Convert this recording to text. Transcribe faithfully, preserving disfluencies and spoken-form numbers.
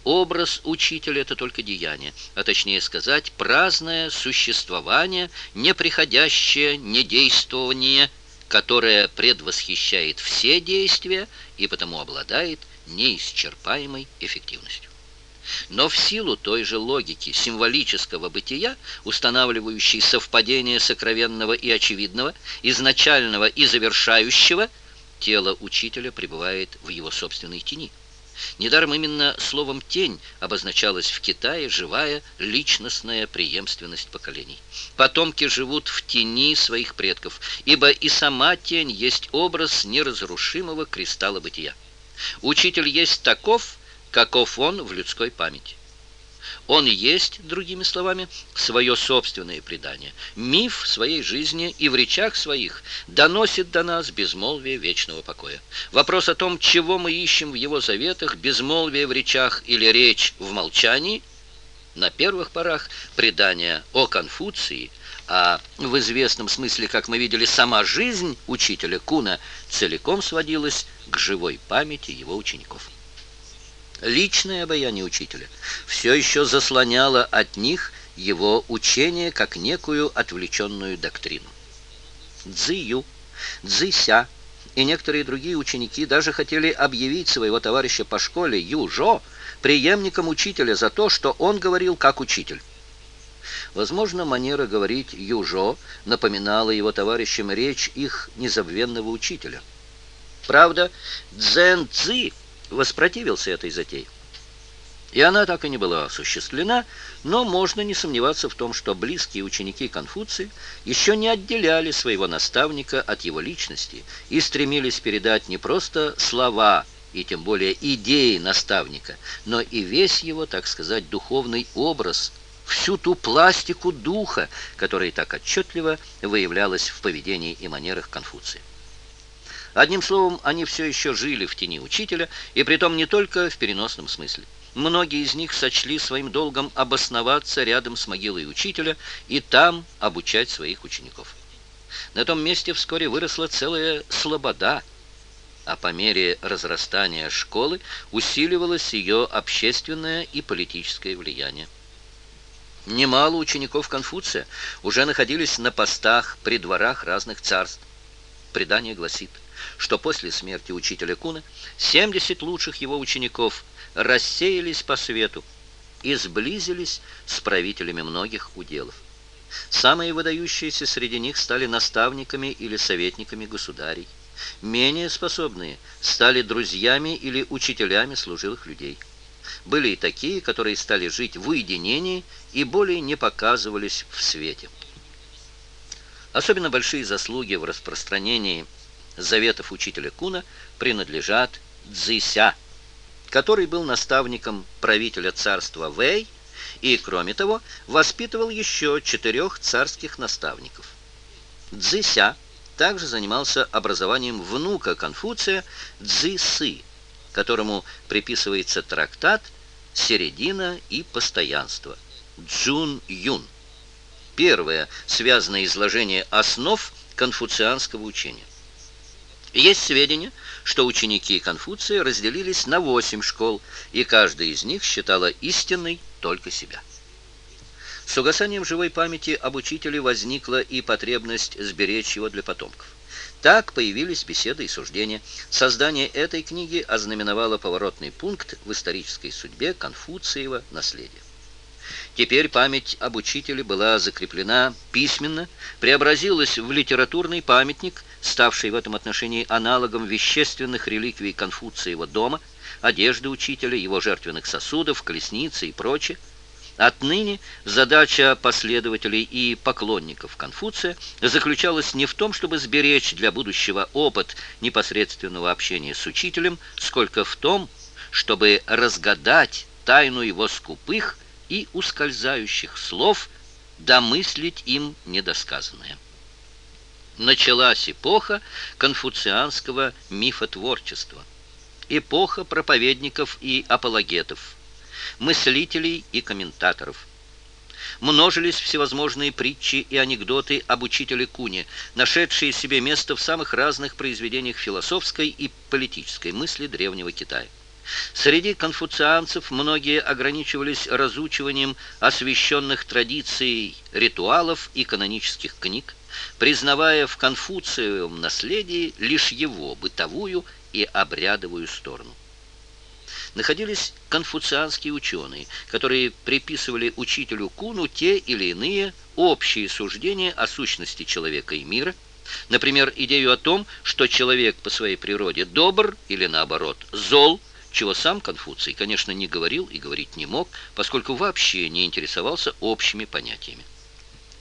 Образ учителя – это только деяние, а точнее сказать, праздное существование, неприходящее недействование, которое предвосхищает все действия и потому обладает неисчерпаемой эффективностью. Но в силу той же логики символического бытия, устанавливающей совпадение сокровенного и очевидного, изначального и завершающего, тело учителя пребывает в его собственной тени. Недаром именно словом «тень» обозначалась в Китае живая личностная преемственность поколений. Потомки живут в тени своих предков, ибо и сама тень есть образ неразрушимого кристалла бытия. Учитель есть таков, каков он в людской памяти. Он есть, другими словами, свое собственное предание, миф своей жизни и в речах своих доносит до нас безмолвие вечного покоя. Вопрос о том, чего мы ищем в его заветах, безмолвие в речах или речь в молчании, на первых порах предания о Конфуции, а в известном смысле, как мы видели, сама жизнь учителя Куна целиком сводилась к живой памяти его учеников. Личное обаяние учителя все еще заслоняло от них его учение как некую отвлеченную доктрину. Цзи-Ю, Цзи-Ся и некоторые другие ученики даже хотели объявить своего товарища по школе Ю-Жо преемником учителя за то, что он говорил как учитель. Возможно, манера говорить Ю-Жо напоминала его товарищам речь их незабвенного учителя. Правда, Цзэн-Цзи воспротивился этой затее. И она так и не была осуществлена, но можно не сомневаться в том, что близкие ученики Конфуция еще не отделяли своего наставника от его личности и стремились передать не просто слова и тем более идеи наставника, но и весь его, так сказать, духовный образ, всю ту пластику духа, которая так отчетливо выявлялась в поведении и манерах Конфуция. Одним словом, они все еще жили в тени учителя, и притом не только в переносном смысле. Многие из них сочли своим долгом обосноваться рядом с могилой учителя и там обучать своих учеников. На том месте вскоре выросла целая слобода, а по мере разрастания школы усиливалось ее общественное и политическое влияние. Немало учеников Конфуция уже находились на постах при дворах разных царств. Предание гласит, что после смерти учителя Куна семьдесят лучших его учеников рассеялись по свету и сблизились с правителями многих уделов. Самые выдающиеся среди них стали наставниками или советниками государей. Менее способные стали друзьями или учителями служилых людей. Были и такие, которые стали жить в уединении и более не показывались в свете. Особенно большие заслуги в распространении заветов учителя Куна принадлежат Цзи-Ся, который был наставником правителя царства Вэй и, кроме того, воспитывал еще четырех царских наставников. Цзи-Ся также занимался образованием внука Конфуция Цзи-Сы, которому приписывается трактат «Середина и постоянство» Чжун-Юн, первое связанное изложение основ конфуцианского учения. Есть сведения, что ученики Конфуция разделились на восемь школ, и каждая из них считала истинной только себя. С угасанием живой памяти об учителе возникла и потребность сберечь его для потомков. Так появились беседы и суждения. Создание этой книги ознаменовало поворотный пункт в исторической судьбе Конфуциева наследия. Теперь память об учителе была закреплена письменно, преобразилась в литературный памятник, ставший в этом отношении аналогом вещественных реликвий Конфуциева дома, одежды учителя, его жертвенных сосудов, колесницы и прочее. Отныне задача последователей и поклонников Конфуция заключалась не в том, чтобы сберечь для будущего опыт непосредственного общения с учителем, сколько в том, чтобы разгадать тайну его скупых и ускользающих слов, домыслить им недосказанное. Началась эпоха конфуцианского мифотворчества, эпоха проповедников и апологетов, мыслителей и комментаторов. Множились всевозможные притчи и анекдоты об учителе Куне, нашедшие себе место в самых разных произведениях философской и политической мысли древнего Китая. Среди конфуцианцев многие ограничивались разучиванием освященных традиций, ритуалов и канонических книг, признавая в конфуциевом наследии лишь его бытовую и обрядовую сторону. Находились конфуцианские ученые, которые приписывали учителю Куну те или иные общие суждения о сущности человека и мира, например, идею о том, что человек по своей природе добр или, наоборот, зол, чего сам Конфуций, конечно, не говорил и говорить не мог, поскольку вообще не интересовался общими понятиями.